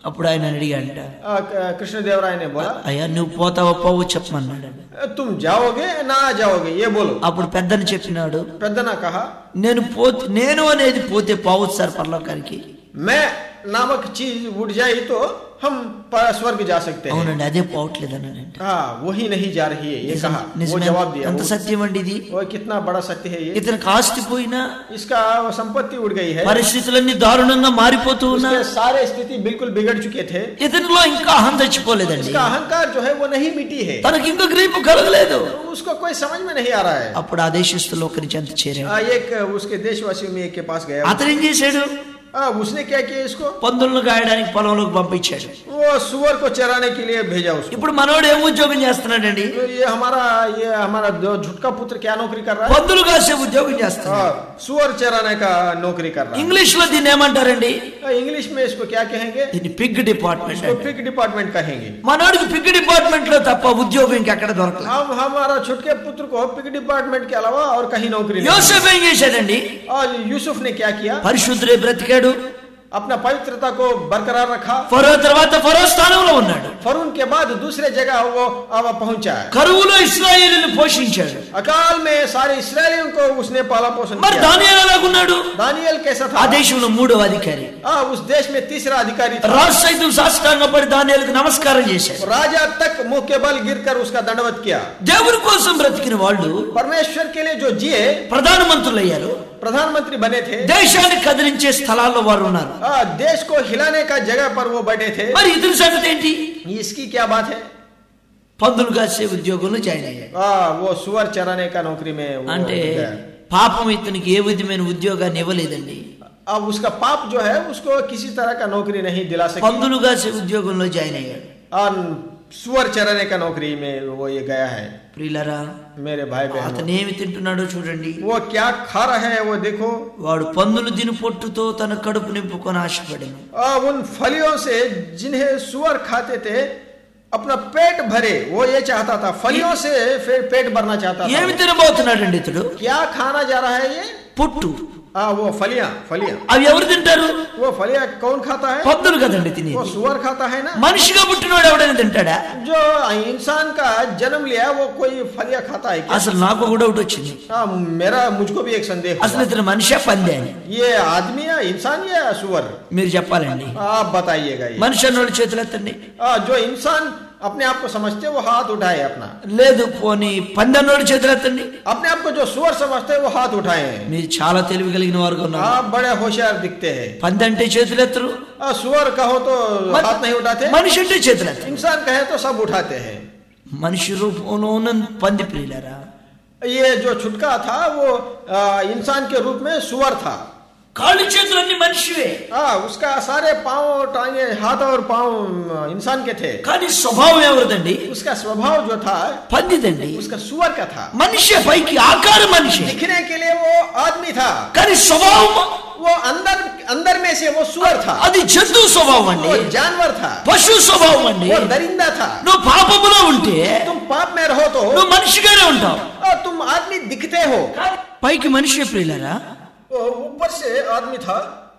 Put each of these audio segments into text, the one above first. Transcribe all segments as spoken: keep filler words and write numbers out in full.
అప్పుడు ఆయన అడిగాడంట, कृष्णदेवराय ने बोला, అయ్యా నువ్వు పోతావో పోవో చెప్పమన్నాడు. तुम जाओगे ना जाओगे ये बोलो. అప్పుడు పెద్దని చెప్పినాడు, పెద్దనా कहा, నేను పోతే నేను అనేది పోతే పోవచ్చు సార్ పరలోకానికి. मैं नामक चीज उठ जाए तो हम स्वर्ग जा सकते हैं. అవునండి, అదే పోవట్లేదు అన్నాడంట. हाँ वही नहीं जा रही है ये कहा. वो जवाब दिया. ఎంత సత్యం అండి ఇది. वो कितना बड़ा सत्य है ये. ఇతనికి ఆస్తి పోయినా, इसका संपत्ति उड़ गई है, పరిస్థితులన్నీ దారుణంగా మారిపోతూ ఉన్నా, सारे स्थिति बिल्कुल बिगड़ चुके थे. ఇతనిలో ఇంకా అహం చచ్చిపోలేదండి. इसका अहंकार जो है वो नहीं मिटी है. తనకి ఇంకా గ్రహింపు కలగలేదు. उसको कोई समझ में नहीं आ रहा है. అప్పుడు ఆ దేశస్తులు ఒకరి చెంత చేరాడు. एक उसके देशवासियों में एक के पास गया. అతను ఏం చేశాడు, आ, उसने क्या किया, इसको పందులను గాయడానికి పొలంలోకి పంపించాడు. वो सुअर को चराने के लिए भेजा उसको. ఇప్పుడు మనోడు ఏం ఉద్యోగం చేస్తున్నాడండి, ये हमारा ये हमारा झुटका पुत्र क्या नौकरी कर रहा है, పందులు కాసే ఉద్యోగం చేస్తున్నాడు. सुअर चराने का नौकरी कर रहा है. ఇంగ్లీష్ లో దీన్ని ఏమంటారండి, इंग्लिश में इसको क्या कहेंगे, దీన్ని పిగ్ డిపార్ట్మెంట్. पिग डिपार्टमेंट कहेंगे. మనోడికి పిగ్ డిపార్ట్మెంట్ లో తప్ప ఉద్యోగం ఇంకెక్కడ దొరకలేదు. हम हमारा छुटके पुत्र को पिग डिपार्टमेंट के अलावा और कहीं नौकरी नहीं. యోసేపు ఏం చేశాడండి, और यूसुफ ने क्या किया, పరిశుద్ధుడే బ్రతికాడు, अपना पवित्रता को बरकरार रखा. ఫరో తర్వాత ఫరో స్థానంలో ఉన్నాడు. फरून के बाद दूसरे जगह वो अब पहुंचा. కరువులో ఇశ్రాయేలును పోషించాడు. अकाल में सारे इस्राएलियों को उसने पाला पोषण మరి किया. దానియేలు ఎలాగున్నాడు, दानियल कैसा था, ఆ దేశంలో మూడవ అధికారి. आ, उस देश में तीसरा अधिकारी था. రాజు సైతం సాష్టాంగపడి దానియేలుకు నమస్కారం చేశాడు. राजा तक मुंह के बल गिरकर उसका दंडवत किया. దేవుని కోసం బ్రతికిన వాళ్ళు परमेश्वर के लिए जो जिए ప్రధానమంత్రులు అయ్యారు, प्रधानमंत्री बने थे. దేశాన్ని కదిలించే స్థలాల్లో వారు ఉన్నారు. आ, देश को हिलाने का जगह पर वो बैठे थे. మరి ఇతని సంగతి ఏంటి, इसकी क्या बात है, పందులు కాసే ఉద్యోగంలో జాయిన్ అయ్యాడు. आ, वो सुअर चराने का नौकरी में वो అంటే गया. పాపం ఇతనికి ఏ విధమైన ఉద్యోగాన్ని ఇవ్వలేదండి. अब उसका पाप जो है उसको किसी तरह का नौकरी नहीं दिला सकी. పందులు కాసే ఉద్యోగంలో జాయిన్ అయ్యాడు. और सुअर चराने का नौकरी में वो ये गया है. ప్రియులారా, मेरे भाई बहन, అతను ఏమి తింటున్నాడో చూడండి. वो क्या खा रहा है वो देखो. వాడు పందులు తిని పొట్టుతో తన కడుపు నింపుకొని ఆశపడను. आ, उन फलियों से जिन्हें सुअर खाते थे अपना पेट भरे, वो ये चाहता था, फलियों से फिर पेट भरना चाहता था. ఏమి తినబోతున్నాడండి ఇతడు, क्या खाना जा रहा है ये, పొట్టు. आ, वो फलियां फलियां అవి ఎవరు తింటారు, वो फलियां कौन खाता है, పందులు కదండి తిని. वो सुअर खाता है ना. మనిషిగా పుట్టినవాడు ఎవడైనా తింటాడా, जो इंसान का जन्म लिया वो कोई फलियां खाता है क्या. అసలు నాకు కూడా ఒకటి వచ్చింది, आ, मेरा मुझको भी एक संदेह हुआ. అసలు ఇతను మనిషి పందే అని. ये आदमी या इंसान या सुअर, మీరు చెప్పాలండి. आप बताइएगा. ये మనిషి అన్నోడు చేతులు ఎత్తండి. आ, जो इंसान अपने आप को समझते वो हाथ उठाए अपना. లేదు పోనీ పంది అన్నోడు చేతులు ఎత్తండి. अपने आप को जो सुअर समझते वो हाथ उठाए. మీరు చాలా తెలివి కలిగిన వారుగా ఉన్నారు. आप बड़े होशियार दिखते हैं. పంది అంటే చేతులు ఎత్తరు, आ, सुअर कहो तो हाथ नहीं उठाते, మనిషి అంటే చేతులు ఎత్తరు. इंसान कहे तो सब उठाते हैं. మనిషి రూపంలో ఉన్న పంది ప్రియులారా, ये जो छुटका था वो आ, इंसान के रूप में सुअर था. కాళ్ళు చేతులు అన్ని మనిషివే, हाँ उसका सारे पांव टांगे हाथ और पांव इंसान के थे. కానీ స్వభావం ఎవరిదండి, उसका स्वभाव जो था పందిదండి. उसका सुअर का था. మనిషి పైకి ఆకారం మనిషి, दिखने के लिए वो आदमी था, కానీ స్వభావం वो अंदर अंदर में से वो सुअर था. అది జంతు స్వభావం అండి, वो जानवर था, పశు స్వభావం అండి. वो दरिंदा था. నువ్వు పాపములో ఉంటే तुम पाप में रहो तो నువ్వు మనిషిగానే ఉంటావు. और तुम आदमी दिखते हो. పైకి మనిషి ప్రియులారా, वो ऊपर से आदमी था,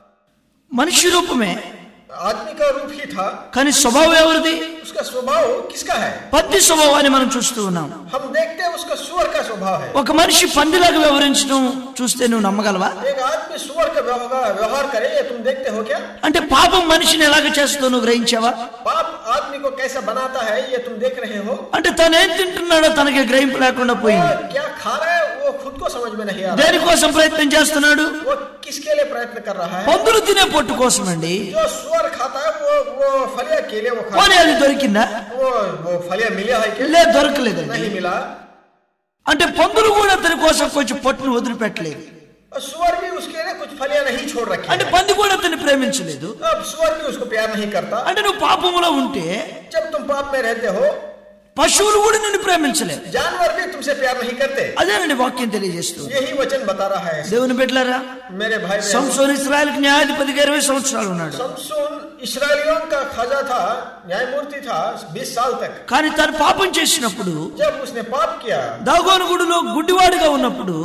మనిషి రూపమే, आदमी का रूप ही था. కానీ స్వభావం ఎవరిది, उसका स्वभाव किसका है, పంది స్వభావాన్ని మనం చూస్తూ ఉన్నాం. हम देखते हैं उसका सुअर का स्वभाव है. ఒక మనిషి పందిలాగా వ్యవహరించడం చూస్తే నువ్వు నమ్మగలవా, एक आदमी सुअर का व्यवहार व्यवहार करे ये तुम देखते हो क्या. అంటే పాపం మనిషిని ఎలాగ చేస్తుందో నువ్వు గ్రహించావా, पाप आदमी को कैसा बनाता है ये तुम देख रहे हो. అంటే తను ఏం తింటున్నాడో తనకి గ్రహింపు లేకుండా పోయింది. और क्या खा रहा है वो खुद को समझ में नहीं आ रहा. దేనికోసం ప్రయత్నం చేస్తున్నాడు, वो किसके लिए प्रयत्न कर रहा है, పందులు తినే పొట్టు కోసం అండి. जो सुअर खाता है वो वो फलिया के लिए वो खाता పోనీ అది దొరికిందా, वो वो फलिया मिला है क्या, లేదు దొరకలేదండి. नहीं मिला. అంటే పందులు కూడా తన కోసం కొంచెం పొట్టును వదిలిపెట్టలేదు. और सुअर भी उसके लिए कुछ फलिया नहीं छोड़ रखी అంటే है. పంది కూడా తను ప్రేమించలేదు. अब सुअर भी उसको प्यार नहीं करता. అంటే నువ్వు పాపములో ఉంటే जब तुम पाप में रहते हो పశువులు కూడా నిన్ను ప్రేమించలేదు. जानवर भी तुमसे प्यार नहीं करते. అదేనండి వాక్యం తెలియజేస్తుంది. यही वचन बता रहा है. దేవుని బిడ్డలారా, मेरे भाई बहन, సంసోను ఇశ్రాయేలుకి న్యాయాధిపతిగా ఇరవై సంవత్సరాలు ఉన్నాడు. समसून इस्राएलियों का खाजा था, न्यायमूर्ति था बीस साल तक. కానీ తను పాపం చేసినప్పుడు, जब उसने पाप किया, దాగోను గుడిలో గుడ్డివాడిగా ఉన్నప్పుడు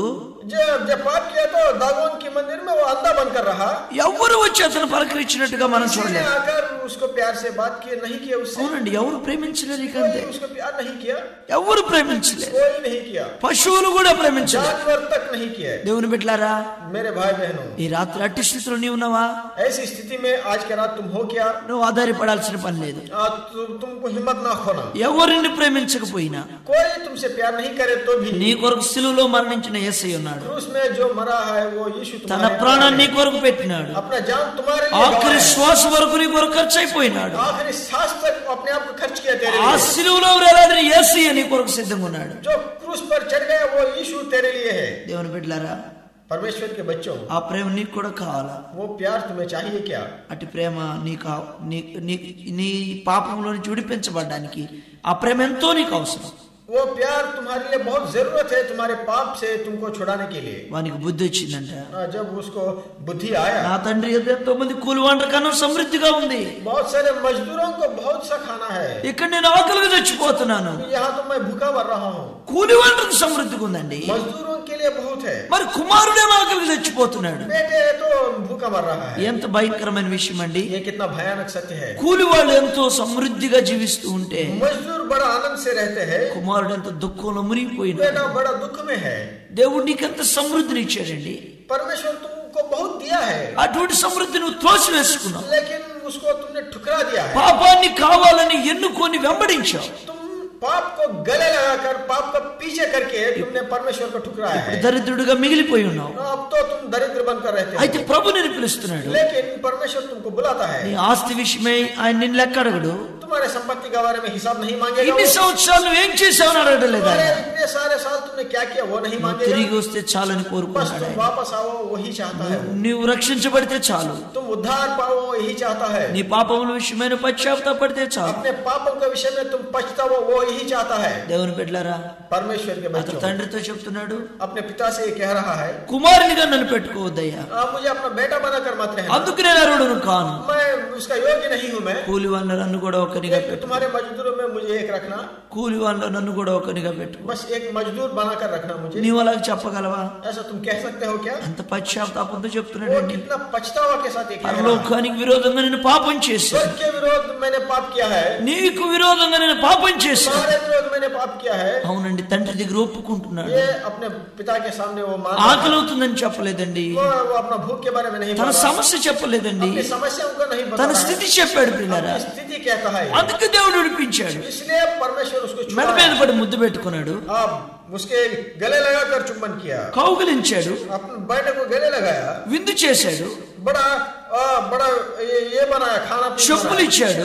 जब जब पाप किया तो दागोन के मंदिर में वो अंधा बनकर रहा। ఎవరు వచ్చి అతను పలకరించినట్టుగా మనం किसी ने చూడలేదు. आकर उसको प्यार से बात किए नहीं किया उससे। అవునండి, ఎవరు ప్రేమించలేదు. ఇక అంతే, कोई उसको प्यार नहीं किया, ఎవరు ప్రేమించలేదు. कोई नहीं किया, పశువులు కూడా ప్రేమించలేదు. जानवर तक नहीं किया। దేవుని బిడ్డలారా, मेरे भाई बहनों, ఈ రాత్రి అట్టి స్థితిలో నీవు ఉన్నావా? ऐसी स्थिति में आज के रात तुम हो क्या? నువ్వు ఆధారపడాల్సిన పని లేదు. आ, तु, तुमको हिम्मत ना खोना। ఎవరిని ప్రేమించకపోయినా कोई तुमसे प्यार नहीं करे तो भी నీ కొరకు సిలువలో మరణించిన యేసయ్య ఉన్నాడు. क्रूस में जो मरा है वो यीशु తన तुम्हारे ప్రాణాన్ని నీ కొరకు పెట్టినాడు. अपना जान तुम्हारे लिए ఆఖరి गवाया है। శ్వాస వరకు నీ కొరకు ఖర్చు అయిపోయినాడు. आखिरी सांस तक अपने आप को खर्च किया तेरे ఆ लिए। సిలువలో వేలాడిన యేసయ్య నీ కొరకు సిద్ధంగా ఉన్నాడు. जो क्रूस पर चढ़ गया वो यीशु तेरे लिए है। దేవుని బిడ్డలారా, परमेश्वर के बच्चों, ఆ ప్రేమ నీకు కూడా కావాలా? वो प्यार तुम्हें चाहिए क्या? అటు ప్రేమ నీకు నీ నీ- నీ పాపంలో నుంచి విడిపించబడ్డానికి ఆ ప్రేమ ఎంతో నీకు అవసరం. वो प्यार तुम्हारे लिए बहुत जरूरत है, तुम्हारे पाप से तुमको छुड़ाने के लिए। వానికి బుద్ధి వచ్చిందంట. हाँ, जब उसको बुद्धि आया, నా తండ్రి యొద్ద ఎంతో మంది కూలివాండ్ర కన్నా సమృద్ధిగా ఉంది. बहुत सारे मजदूरों को बहुत सा खाना है, ఇక్కడ నేను ఆకలిగా చచ్చిపోతున్నాను. यहाँ तो मैं भूखा मर रहा हूँ। కూలివాండ్రకు సమృద్ధిగా ఉందండి, मजदूरों के लिए बहुत है, మరి కుమారుడేమో ఆకలిగా చచ్చిపోతున్నాడు. बेटे तो भूखा मर रहा है। ఎంత భయంకరమైన విషయం అండి. ये कितना भयानक सत्य है। కూలి వాళ్ళు ఎంతో సమృద్ధిగా జీవిస్తూ ఉంటే मजदूर बड़ा आनंद से रहते हैं, కుమారుడు ఎంత దుఃఖంలో మునిగిపోయినాడు. बेटा बड़ा दुख में है। దేవుడు నీకెంత సమృద్ధిని ఇచ్చాడండి. परमेश्वर तुमको बहुत दिया है, అటువంటి సమృద్ధి నువ్వు త్రోసి వేసుకున్నావు. लेकिन उसको तुमने ठुकरा दिया है। పాపాన్ని కావాలని ఎన్నుకొని వెంబడించావు. तुम पाप को गले लगाकर, पाप को पीछे करके तुमने परमेश्वर को ठुकराया है। దరిద్రుడిగా మిగిలిపోయి ఉన్నావు. अब तो तुम दरिद्र बनकर रहते हो, అయితే ప్రభు నిన్ను పిలుస్తున్నాడు. लेकिन परमेश्वर तुमको बुलाता है। నీ ఆస్తి విషయమై ఆయన నిన్ను లెక్క అడగడు. तुम्हारे संपत्ति के बारे में हिसाब नहीं मांगेगा ఇన్ని वो। సంవత్సరాలు నువ్వు ఏం చేసావు అని అడగలేదు तुम्हारे ఆయన. इतने सारे साल तुमने क्या किया वो नहीं నువ్వు मांगेगा। తిరిగి వస్తే చాలని बस కోరుకుంటాడు तुम ఆయన. वापस आओ वही चाहता है। నీవు రక్షించబడితే చాలు, तुम उद्धार पाओ यही चाहता है। నీ పాపముల విషయమైన పశ్చాత్తాపడితే చాలు. अपने पापों के विषय में तुम पछताओ वो यही चाहता है। దేవుని బిడ్డలారా, परमेश्वर के అతను बच्चों, తండ్రితో చెప్తున్నాడు, अपने पिता से ये कह रहा है, కుమారునిగా నన్ను పెట్టుకోవద్దయ్యా, आप मुझे अपना बेटा बनाकर मत रहना। అందుకు నేను అర్హుడును కాను. मैं उसका योग्य नहीं हूँ। मैं కూలి వాళ్ళ నన్ను కూడా ఒకనిగా लेकिन పెట్టు. तुम्हारे मजदूरों में मुझे एक रखना, కూలి వాళ్ళ నన్ను కూడా ఒకనిగా పెట్టు. बस एक मजदूर बनाकर रखना मुझे। నీవు అలాగ చెప్పగలవా? ऐसा तुम कह सकते हो क्या? అంత పశ్చాత్తాపంతో वो చెప్తున్నాడండి. कितना पछतावा के साथ ये कह रहा है। పరలోకానికి విరోధంగా నేను పాపం చేశాను, स्वर्ग के विरोध मैंने पाप किया है, నీకు విరోధంగా నేను పాపం చేశాను. तुम्हारे विरोध मैंने पाप किया है। అవునండి, తండ్రి దగ్గర ఒప్పుకుంటున్నాడు. ये अपने पिता के सामने वो मान ఆకలి అవుతుందని చెప్పలేదండి, वो, वो अपना भूख के बारे में नहीं తన बोल रहा, సమస్య చెప్పలేదండి, अपनी समस्याओं को नहीं बता తన रहा है, స్థితి చెప్పాడు పిల్లరా. अपनी स्थिति कहता है। అందుకే దేవుడు విడిపించాడు. इसलिए परमेश्वर उसको మెడ छुड़ाया। మీద పడి ముద్దు పెట్టుకున్నాడు, आप उसके गले लगाकर चुंबन किया, కౌగిలించాడు, अपने बेटे को गले लगाया, విందు చేశాడు, बड़ा आ, बड़ा ये, ये बनाया, खाना पीना చెప్పులు बनाया, ఇచ్చాడు,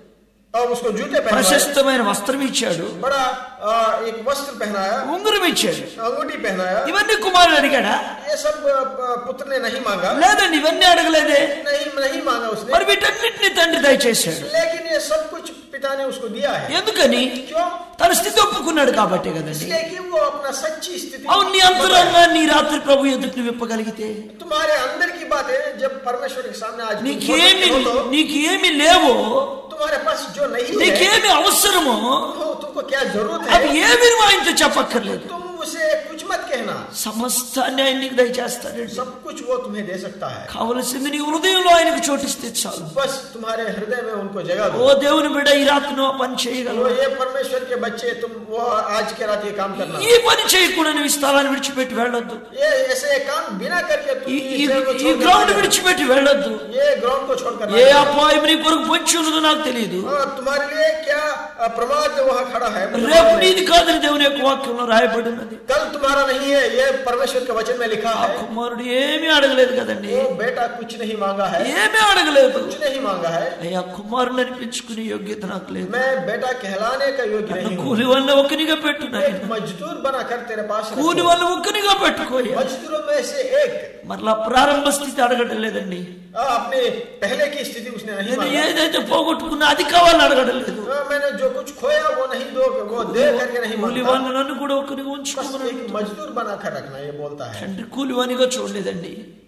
और उसको जूते पहनाए, ప్రశస్తమైన వస్త్రం ఇచ్చాడు, बड़ा आ, एक वस्त्र पहनाया, ఉంగరం ఇచ్చాడు. अंगूठी पहनाया। ఇవన్నీ కుమారుడు అడిగాడా? ये सब आ, पुत्र ने नहीं मांगा, లేదండి, ఇవన్నీ అడగలేదే. नहीं नहीं मांगा उसने, మరి వీటన్నిటిని తండ్రి దయచేశాడు. लेकिन ये सब कुछ पिता ने उसको दिया है। ఎందుకని? क्यों? తన స్థితి ఒప్పుకున్నాడు కాబట్టి కదండి. इसलिए कि वो अपना सच्ची स्थिति, అవును, నీ అంతరంగాన్ని రాత్రి ప్రభు ఎదుటి నువ్వు విప్పగలిగితే, तुम्हारे अंदर की बात है, जब परमेश्वर के सामने आज तुम నీకేమి बोल सकते हो, నీకు ఏమి లేవో, तुम्हारे पास जो नहीं है, నీకేమి అవసరమో तुमको तुमको क्या जरूरत అవి है, ఏమి నువ్వు ఆయనతో చెప్పక్కర్లేదు. तुम उसे कुछ मत कहना, సమస్తాన్ని ఆయన నీకు దయచేస్తాడండి. सब कुछ वो तुम्हें दे सकता है। కావలసింది నీ హృదయంలో ఆయనకు చోటిస్తే చాలు. बस तुम्हारे हृदय में उनको जगह ఓ दो। దేవుని బిడ్డ, ఈ రాత్రి నువ్వు ఆ పని तो చేయగలవు. ये परमेश्वर के बच्चे, तुम वो आज के रात ये काम करना, ఈ పని చేయకుండా నువ్వు ఈ స్థలాన్ని విడిచిపెట్టి వెళ్ళొద్దు. ये ऐसे काम बिना करके तुम ఈ इस जगह को ఈ छोड़कर గ్రౌండ్ ना जाओ। విడిచిపెట్టి వెళ్ళొద్దు. ये ग्राउंड को छोड़कर ना ఏ जाओ। అపాయం నీ కొరకు పొంచి ఉన్నదో నాకు తెలియదు. हाँ, तुम्हारे लिए क्या प्रमाद वहाँ खड़ा है, రేపు నీది కాదని దేవుని యొక్క వాక్యంలో రాయబడి ఉన్నది. कल तुम्हारा नहीं है, ये परमेश्वर के वचन में लिखा ఆ है। కుమారుడు ఏమీ అడగలేదు కదండి, वो बेटा कुछ नहीं मांगा है, ఏమీ అడగలేదు. कुछ नहीं मांगा है। అయ్యా, కుమారుని అనిపించుకునే యోగ్యత నాకు లేదు. मैं बेटा कहलाने का योग्य నన్ను नहीं हूँ। కూలి వల్ల ఒక్కనిగా పెట్టు నాయన. एक मजदूर बनाकर तेरे पास रखो। కూలి వల్ల ఒక్కనిగా పెట్టుకోయా. मजदूरों में से एक, మరలా ప్రారంభ స్థితి అడగడం లేదండి. आ, अपने पहले की स्थिति उसने नहीं నేను मांगा। ఏదైతే పోగొట్టుకున్నా అది కావాలని అడగడం లేదు. आ, मैंने जो कुछ खोया वो नहीं दो, वो दे करके नहीं కూలి मांगा। వాళ్ళు నన్ను కూడా ఒక్కనిగా बस ఉంచుకోమన్నాడు. एक मजदूर बनाकर रखना, ये बोलता है। తండ్రి కూలివానిగా చూడలేదండి.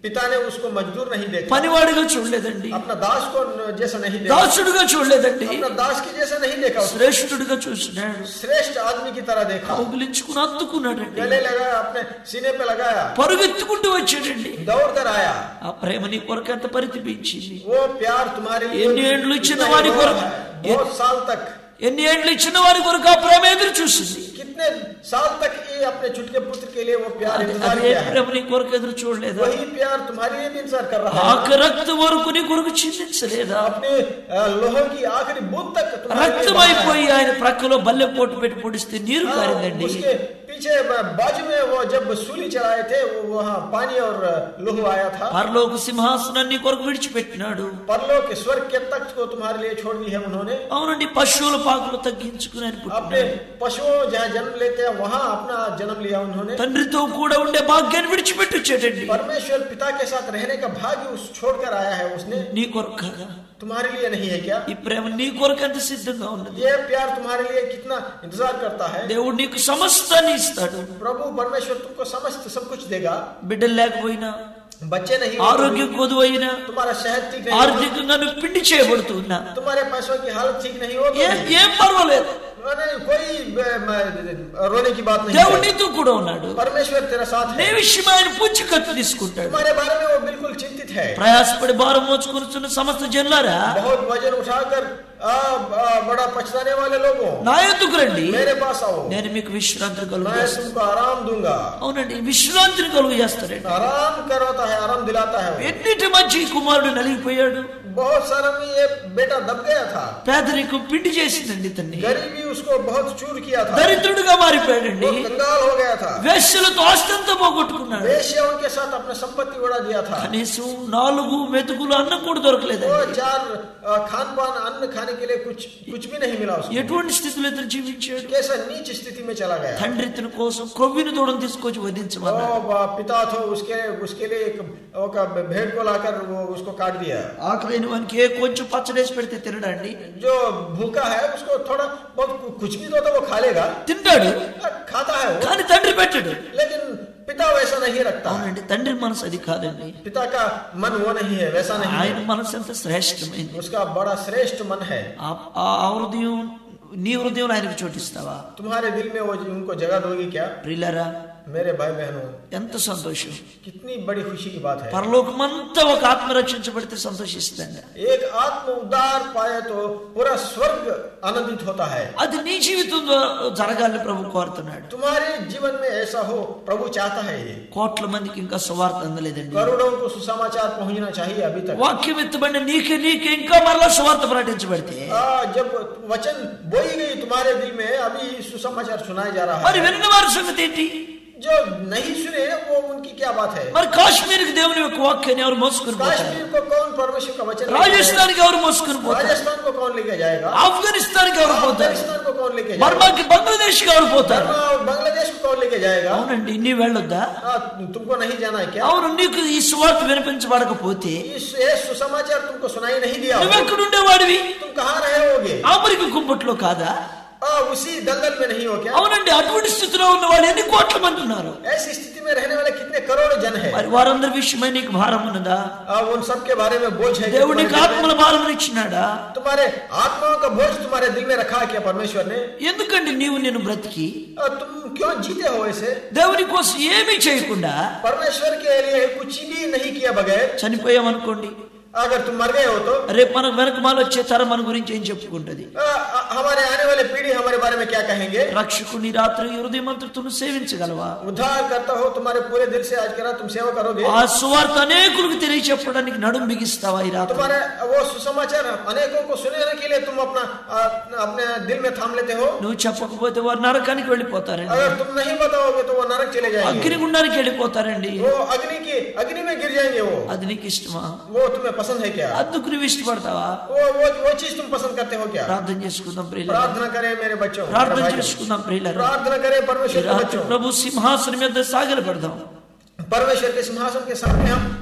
पिता ने उसको मजदूर नहीं देखा, పనివాడిగా చూడలేదండి, अपना दास को जैसा नहीं देखा, దాసుడుగా చూడలేదండి, अपना दास की जैसा नहीं देखा, उसको శ్రేష్ఠుడిగా చూసినాడు. श्रेष्ठ आदमी की तरह देखा, కౌగిలించుకుని హత్తుకున్నాడండి, गले लगाया, अपने सीने पे लगाया, పరుగెత్తుకుంటూ వచ్చాడండి. दौड़ कर आया. ఆ ప్రేమ నీ కొరకు ఎంత పరితపించింది. वो प्यार तुम्हारे लिए ఎన్ని ఏండ్లు ఇచ్చిన వారి కొరకు, बहुत साल तक, ఎన్ని ఏండ్లు ఇచ్చిన వారి కొరకు ఆ ప్రేమ ఎదురు చూసింది. कितने साल तक ये अपने छुटके पुत्र के लिए वो प्यार इंतजार అదే किया है. ప్రేమ నీ కొరకు ఎదురు చూడలేదా? वही प्यार तुम्हारे लिए भी इंतजार कर रहा है. ఆఖరి రక్త వరకు నీ కొరకు చిందించలేదా? अपने अ, लोहे की आखिरी बूंद तक तुम्हारे लिए రక్తమైపోయి ఆయన ప్రక్కలో బల్లె పోటు పెట్టి పొడిస్తే నీరు కారిందండి. उसके पीछे बाजू में वो जब सूली चढ़ाए थे, वो वहाँ पानी और लोहा आया था. పరలోక సింహాసనాన్ని నీ కొరకు విడిచిపెట్టినాడు. परलोक के स्वर्ग के तख्त को तुम्हारे लिए छोड़ दी है उन्होंने. అవునండి, పశువుల పాకులు తగ్గించుకుని ఆయన अपने పుట్టినాడు. पशुओं जहाँ जन्म लेते हैं वहाँ अपना जन्म लिया उन्होंने. తండ్రితో కూడా ఉండే భాగ్యాన్ని విడిచిపెట్టి వచ్చాడండి. परमेश्वर पिता के साथ रहने का भाग्य उस छोड़कर आया है उसने. నీ కొరకు కాదా? तुम्हारे लिए नहीं है क्या? ఈ ప్రేమ నీ కొరకు ఎంత సిద్ధంగా ఉన్నది. ये प्यार तुम्हारे लिए कितना इंतजार करता है. దేవుడు నీకు సమస్తాన్ని ఇస్తాడు. प्रभु परमेश्वर तुमको समस्त सब कुछ देगा. బిడ్డలు లేకపోయినా, बच्चे नहीं, ఆరోగ్యం కొదువు అయినా, तुम्हारा सेहत ठीक नहीं, ఆర్థికంగా నువ్వు పిండి చేయబడుతున్నా, तुम्हारे पैसों की हालत ठीक नहीं हो, तो ఏ- ఏం పర్వాలేదు, मैंने कोई ब- म- रोने की बात नहीं దేవుడు है. నీతో కూడా ఉన్నాడు. परमेश्वर तेरा साथ నీ है. విషయం ఆయన పూచికత్తు తీసుకుంటాడు. तुम्हारे बारे में वो बिल्कुल चिंतित है. ప్రయాసపడి భారం మోచుకొనుచున్న సమస్త జనులారా, बहुत वजन उठाकर आ, आ, बड़ा पछताने वाले लोगों, నా ఎందుకు రండి, मेरे पास आओ, నేను మీకు విశ్రాంతిని కలుగు मैं చేస్తాను. तुमको आराम दूंगा. అవునండి, విశ్రాంతిని కలుగు చేస్తారండి. आराम करवाता है, आराम दिलाता है. ఎన్నిటి మధ్య ఈ కుమారుడు నలిగిపోయాడు. बहुत सारा में ये बेटा दब गया था. పేదరికం పిండి చేసిందండి తన్ని. गरीबी उसको बहुत चूर किया था. దరిద్రుడిగా మారిపోయాడండి. वो कंगाल हो गया था. వేశ్యలతో ఆస్తంతా పోగొట్టుకున్నాడు. वेश्याओं के साथ अपने संपत्ति उड़ा दिया था. కనీసం నాలుగు మెతుకులు అన్నం కూడా वो దొరకలేదండి. चार आ, खान पान अन्न खाने के लिए कुछ कुछ भी नहीं मिला उसको. ఎటువంటి స్థితిలో ఇతను జీవించాడు. कैसा नीच स्थिति में चला गया. తండ్రి ఇతని కోసం క్రొవ్విని తోడని తీసుకొచ్చి వధించమన్నాడు. वो बा- पिता था, उसके उसके लिए एक वो का भेड़ को लाकर वो उसको काट दिया. ఆకలిని వానికి ఏ కొంచెం పచ్చడేసి పెడితే తినడండి. जो भूखा है उसको थोड़ा बहुत कुछ भी दो तो वो खा लेगा, తింటాడు, खाता है वो. కానీ తండ్రి పెట్టాడు. लेकिन पिता वैसा नहीं रखता. అవునండి, తండ్రి మనసు అది కాదండి. पिता का मन वो नहीं है, वैसा नहीं ఆయన है. మనసు ఎంత శ్రేష్టమైంది. उसका बड़ा श्रेष्ठ मन है. ఆ- ఆ హృదయం నీ హృదయంలో ఆయనకు చోటిస్తావా? तुम्हारे दिल में वो उनको जगह दोगी क्या? ప్రియులారా, मेरे भाई बहनों, ఎంత సంతోషం. कितनी बड़ी खुशी की बात है. పరలోకమంతా ఒక ఆత్మ రక్షించబడితే సంతోషిస్తుంది. एक आत्म उद्धार पाए तो पूरा स्वर्ग आनंदित होता है. అది నీ జీవితంలో జరగాలని ప్రభు కోరుతున్నాడు. तुम्हारे जीवन में ऐसा हो, प्रभु चाहता है. ये కోట్ల మందికి ఇంకా సువార్త అందలేదండి. करोड़ों को सुसमाचार पहुंचना चाहिए अभी तक. వాక్యం ఎత్తబడిన నీకే నీకే ఇంకా మరలా సువార్త ప్రకటించబడితే, आ, जब वचन बोई गई तुम्हारे दिल में, अभी सुसमाचार सुनाया जा रहा మరి है. విన్న వారి సంగతి ఏంటి? जो नहीं सुने वो उनकी क्या बात है. మరి కాశ్మీర్కి దేవుని యొక్క వాక్యాన్ని ఎవరు మోసుకుని పోతారు? कश्मीर को कौन परमेश्वर का वचन लेके రాజస్థాన్కి ఎవరు మోసుకుని जाएगा? పోతారు? राजस्थान को कौन लेके जाएगा? ఆఫ్ఘనిస్తాన్కి ఎవరు పోతారు? अफगानिस्तान को कौन लेके जाएगा? బర్మాకి బంగ్లాదేశ్కి ఎవరు పోతారు? बर्मा और बांग्लादेश को कौन लेके जाएगा? అవునండి, నీ వెళ్ళొద్దా? हाँ, तुमको नहीं जाना है क्या? అవును, నీకు ఈ సువార్త వినిపించబడకపోతే इस ये सुसमाचार तुमको सुनाई नहीं दिया हो, నువ్వెక్కడుండేవాడివి? तुम कहाँ रहे होगे? అమెరికా కుంపట్లో కాదా? आ, उसी दलदल में नहीं हो क्या? అవునండి, అటువంటి స్థితిలో ఉన్న వాళ్ళు ఎన్ని కోట్ల మంది ఉన్నారు. ऐसी स्थिति में रहने वाले कितने करोड़ जन है. మరి వారందరి విషయమై నీకు భారం ఉన్నదా? आ, उन सब के बारे में बोझ है कि దేవుడు నీకు तुम्हारे दिल ఆత్మల భారం ఇచ్చినాడా? में- तुम्हारे आत्माओं का बोझ तुम्हारे दिल में रखा है क्या परमेश्वर ने? ఎందుకండి నీవు నేను బ్రతికి आ, तुम क्यों जीते हो ऐसे? దేవుని కోసం ఏమీ చేయకుండా परमेश्वर के लिए कुछ भी नहीं किया बगैर చనిపోయామనుకోండి, अगर तुम मर गए हो तो రేపు మనకు వెనక మాల వచ్చే తరం మన గురించి ఏం చెప్పుకుంటది? आ, आ, हमारे आने वाले पीढ़ी हमारे बारे में क्या कहेंगे? రక్షకుని రాత్రి హృదయమంతృతును సేవించగలవా? उद्धार करता हो तुम्हारे पूरे दिल से आज करा तुम सेवा करोगे? ఆ సువార్త అనేకులకు తెలియచెప్పడానికి నడుం బిగిస్తావా ఈ రాత్రి? तुम्हारे वो सुसमाचार अनेकों को सुनाने के लिए तुम अपना आ, अपने दिल में थाम लेते हो? నువ్వు చెప్పకపోతే వారు నరకానికి వెళ్ళిపోతారండి, अगर तुम नहीं बताओगे तो वो नरक चले जाएंगे. అగ్నిగుండానికి వెళ్ళిపోతారండి. वो अग्नि की अग्नि में गिर जाएंगे. वो అది నీకు ఇష్టమా? वो तुम्हें पसंद है क्या? అందుకు నువ్వు ఇష్టపడతావా? वो वो वो चीज तुम पसंद करते हो क्या? ప్రార్థన చేసుకుందాం ప్రియులారా, प्रार्थना करें मेरे बच्चों, मेरे ప్రార్థన भाइयों. చేసుకుందాం ప్రియులారా. प्रार्थना करें परमेश्वर ఈ के రాత్రి बच्चों. ప్రభు సింహాసనం మీద సాగిలపడదాం. परमेश्वर के सिंहासन के सामने हम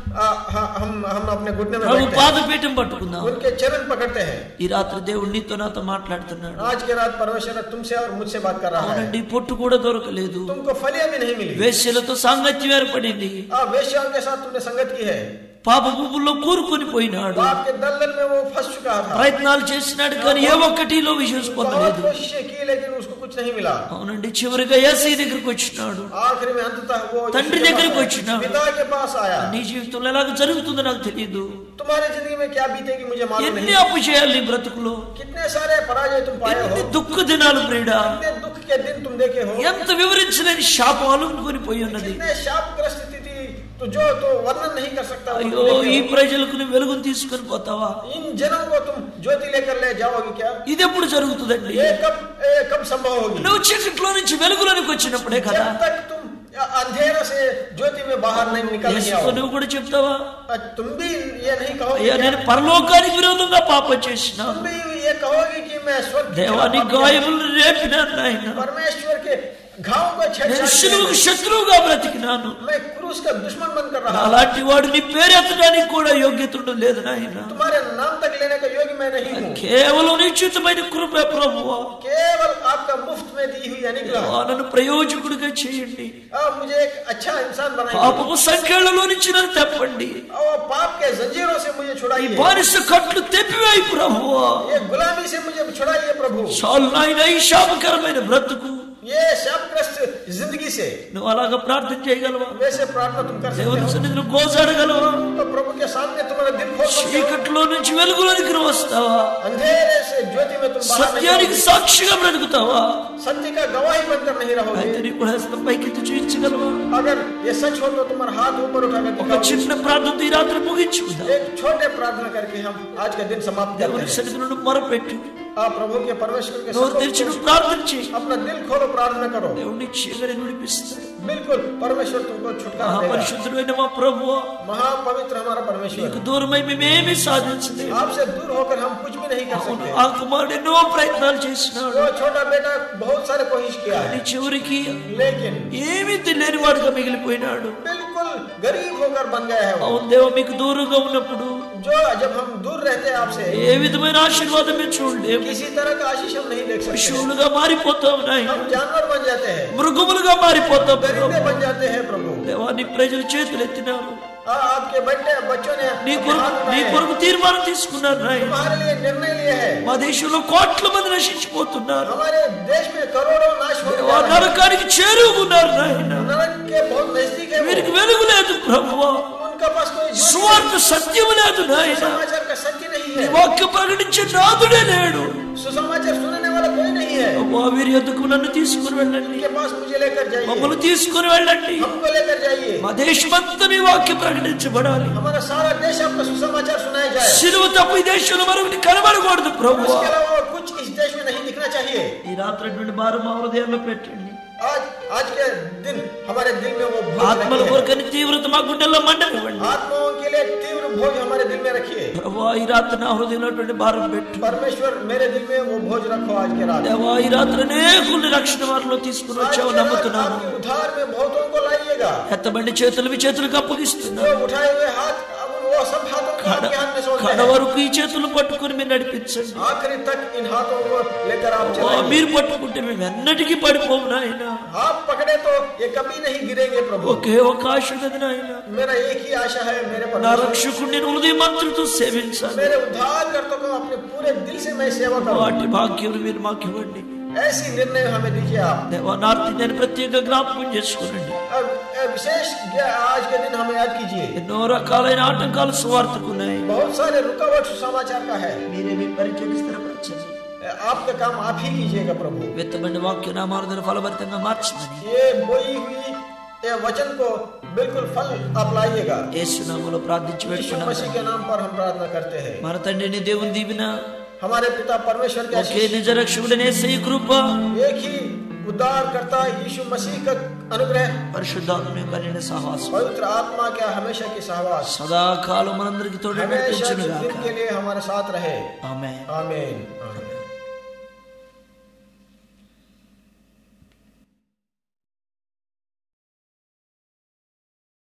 आ, ह- हम हम अपने घुटने में ప్రభు बैठते हैं, పాదపీఠం పట్టుకుందాం. उनके चरण पकड़ते हैं। ఈ రాత్రి దేవుడు నీతో నాతో మాట్లాడుతున్నాడు. आज के रात परमेश्वर तुमसे और मुझसे बात कर रहा है। అవునండి, పొట్టు కూడా దొరకలేదు, तुमको फलियां भी नहीं मिली, వేశ్యలతో సాంగత్యం ఏర్పడింది, आ, वेश्याओं के साथ तुमने संगत की है, పాప భూముల్లో కూరుకొని పోయినాడు, पाप के दलदल में वो फंस चुका था, ప్రయత్నాలు చేసినాడు కానీ ఏ ఒక్కటిలో విజయం बहुत పొందలేదు. कोशिशें की लेकिन उसको कुछ नहीं मिला। అవునండి, చివరిగా యేసయ్య దగ్గరికి వచ్చినాడు, आखिर में अंततः वो తండ్రి దగ్గరికి వచ్చినాడు. पिता के पास आया। నీ జీవితంలో ఎలాగ జరుగుతుందో నాకు తెలియదు. तुम्हारे जिंदगी में क्या बीतेगी मुझे मालूम ఎన్ని नहीं। అపజయాలు నీ బ్రతుకులో, कितने सारे पराजय तुम पाए हो, ఎన్ని దుఃఖ దినాలు ప్రియుడా, कितने दुख के दिन तुम देखे हो, ఎంత వివరించలేని శాపం అలుముకొని పోయి ఉన్నది. कितने शापग्रस्त स्थिति तो जो तो वर्णन नहीं कर सकता। वो అయ్యో, तुम देखे ఈ हो। ప్రజలకు నువ్వు వెలుగును తీసుకొని పోతావా? इन जनों को तुम ज्योति लेकर ले जाओगे क्या? ఇది ఎప్పుడు జరుగుతుందండి? ये कब ये कब संभव होगी? నువ్వు చీకట్లో నుంచి వెలుగులోనికి వచ్చినప్పుడే కదా. जब तक तुम अंधेरा से ज्योति में बाहर नहीं निकल के యేసుతో आओ। నువ్వు కూడా చెప్తావా, तुम भी ये नहीं कहोगे అయ్యా क्या? నేను పరలోకానికి విరోధంగా పాపం చేసిన, तुम भी ये कहोगे कि मैं स्वर्ग की దేవాని खिलाफ पाप किया। గాయములు రేపినాను నాయన, परमेश्वर के घाव को నేను छेड़छाड़ శిలువకు किया। శత్రువుగా బ్రతికినాను. मैं क्रूस का दुश्मन बनकर रहा। అలాంటి వాడు నీ పేరెత్తడానికి కూడా యోగ్యత లేదు నాయన. तुम्हारे नाम तक लेने का योग्य मैं नहीं हूँ। కేవలం నిశ్చితమైన కృపే ప్రభువా, केवल आपका मुफ्त में दी हुई अनुग्रह। దేవా, నన్ను ప్రయోజకుడిగా చేయండి. अब मुझे एक अच्छा इंसान बनाइए పాపపు సంఖ్యలలో నుంచి నన్ను తెప్పండి. और पाप के जंजीरों से मुझे ఈ छुड़ाइए। బానిస కట్లు తెప్పివేయి ప్రభువా. ये गुलामी से मुझे छुड़ाइए प्रभु। చాలు నాయన ఈ శాపకరమైన బ్రతుకు. ये शापग्रस्त जिंदगी से నువ్వు అలాగా ప్రార్థన చేయగలవా? वैसे प्रार्थना तुम कर सकते దేవుని हो। సన్నిధిలో గోజాడగలవా? तो प्रभु के सामने तुम्हारा दिल खोल सकते हो। చీకట్లో నుంచి వెలుగులోనికి నువ్వు వస్తావా? अंधेरे से ज्योति में तुम बाहर नहीं సత్యానికి आओगे। సాక్షిగా బ్రతుకుతావా? सत्य का गवाही बनकर नहीं रहोगे। అయితే నీ కూడా హస్తం పైకెత్తి చూపించగలవా? अगर ये सच हो तो तुम्हारा हाथ ऊपर उठाकर ఒక दिखाओ। చిన్న ప్రార్థనతో ఈ రాత్రి ముగించుకుందాం. एक छोटे प्रार्थना करके हम आज का दिन समाप्त करते దేవుని हैं। సన్నిధిలో నువ్వు మొరపెట్టు, आप प्रभु के परमेश्वर के నోరు सम्मुख తెరిచి నువ్వు ప్రార్థన చేయి. अपना दिल खोलो, प्रार्थना करो। దేవుని చీకటి విడిపిస్తాడు. बिल्कुल परमेश्वर तुमको छुटकारा देगा। మహాపరిశుద్ధుడైన మా ప్రభువా, महापवित्र हमारा परमेश्वर, నీకు దూరమై మేమేమీ సాధించలేము. आपसे दूर होकर हम कुछ भी नहीं कर सकते। ఆ కుమారుడు ఎన్నో ప్రయత్నాలు చేసినాడు, वो छोटा बेटा बहुत सारे कोशिश किया है, నీ చివరికి लेकिन ఏమీ తెలియని వాడుగా మిగిలిపోయినాడు. बिल्कुल गरीब होकर बन गया है वो। అవును దేవ, మీకు దూరంగా ఉన్నప్పుడు जो जब हम दूर रहते हैं आपसे, ఏ విధమైన ఆశీర్వాదం మేము చూడలేము. किसी तरह का आशीष हम नहीं देख सकते। పశువులుగా మారిపోతాం నాయన, हम जानवर बन जाते हैं, మృగములుగా మారిపోతాం. दरिंदे बन जाते हैं प्रभु। దేవా, నీ ప్రజలు చేతులు ఎత్తినారు, आ, आपके बच्चे बच्चों ने నీ अपने కొరకు हाथ నీ उठाए हैं। కొరకు తీర్మానం తీసుకున్నారు నాయన. हमारे लिए निर्णय लिए है। మా దేశంలో కోట్ల మంది నశించిపోతున్నారు. हमारे देश में करोड़ों नाश होने దేవా, जा रहे हैं। నరకానికి చేరుకున్నారు నాయన. नरक के बहुत नजदीक है वो। వీరికి వెలుగు లేదు ప్రభువా, उनका पास कोई ज्योति సువార్త సత్యము లేదు नहीं, నాయన. समाचार का सत्य नहीं నీ है, వాక్య ప్రకటించే నాదుడే లేడు. सुसमाचार सुनने वाला कोई नहीं है। అమ్మా, వీరి ఎందుకు నన్ను తీసుకుని వెళ్ళండి, उनके पास मुझे लेकर जाइए, మమ్మల్ని తీసుకుని వెళ్ళండి. हमको लेकर जाइए। మా దేశమంతా నీ వాక్య ప్రకటించబడాలి. हमारा सारा देश आपका सुसमाचार सुनाया जाए। సిలువ తప్ప ఈ దేశంలో మరొకటి కనబడకూడదు ప్రభువా. इसके अलावा और कुछ इस देश में नहीं दिखना चाहिए। ఈ రాత్రి అటువంటి భారం మా హృదయాల్లో పెట్టండి. आज आज के दिन हमारे दिल में वो भोज ఆత్మల रखिए। కొరకని తీవ్రత మా గుండెల్లో మండనివ్వండి आत्माओं के लिए तीव्र भोज हमारे दिल में रखिए। ప్రభువా. ఈ రాత్రి నా హృదయంలో అటువంటి భారం పెట్టు परमेश्वर मेरे दिल में वो भोज रखो आज के रात। దేవా. ఈ రాత్రి అనేకుల్ని రక్షణ వారిలో తీసుకుని आज వచ్చావు के रात నమ్ముతున్నాను. आपके उद्धार में बहुतों को लाइएगा। ఎత్తబండి చేతులు మీ చేతులకు అప్పగిస్తున్నాను. जो उठाए हुए हाथ अब वो सब हाथों को आपके हाथ में सौंपते కడ हैं। వరకు ఈ చేతులు పట్టుకుని మీరు నడిపించండి. आखिरी तक इन हाथों को लेकर आप ప్రభువా, चलाइए। మీరు పట్టుకుంటే మేము ఎన్నటికీ పడిపోము నాయన. आप पकड़े तो ये कभी नहीं गिरेंगे प्रभु। ఒకే ఒక ఆశ ఉన్నది నాయన, मेरा एक ही आशा है मेरे నా परमेश्वर, రక్షకుడిని నేను హృదయ మంత్రులతో సేవించాలి. मेरे उद्धार करता को अपने पूरे दिल से मैं सेवा करूं। వాటి భాగ్యం మీరు మాకు ఇవ్వండి. ऐसी निर्णय हमें दीजिए आप। దేవా, నార్తి నేను ప్రత్యేక జ్ఞాపకం చేసుకునండి. अब अब विशेष ज्ञा- आज के दिन हमें याद कीजिए। ఎన్నో రకాలైన ఆటంకాలు సువార్తకున్నాయి. बहुत सारे रुकावट समाचार का है। మీరే మీ పరిచయం స్థిరపరచండి. आपका काम आप ही कीजिएगा प्रभु। విత్తబండి వాక్య నామార్థన ఫలభరితంగా మార్చమని ये बोई हुई ये वचन को बिल्कुल फल आप लाइएगा। యేసు నామములో ప్రార్థించి यीशु పెట్టుకున్నాను. मसीह के नाम पर हम प्रार्थना करते हैं। మన తండ్రిని దేవుని దీవెన, हमारे पिता परमेश्वर के ఒకే आशीष, నిజ రక్షకుడైన యేసయ్య కృప, एक ही उद्धार करता यीशु मसीह का अनुग्रह, పరిశుద్ధాత్మ యొక్క నిండు సహవాసం पवित्र आत्मा का हमेशा की सहवास సదాకాలం మనందరికి తోడే हमेशा నడిపించును दिन గాక. के लिए हमारे साथ रहे। ఆమేన్. आमीन। आमीन।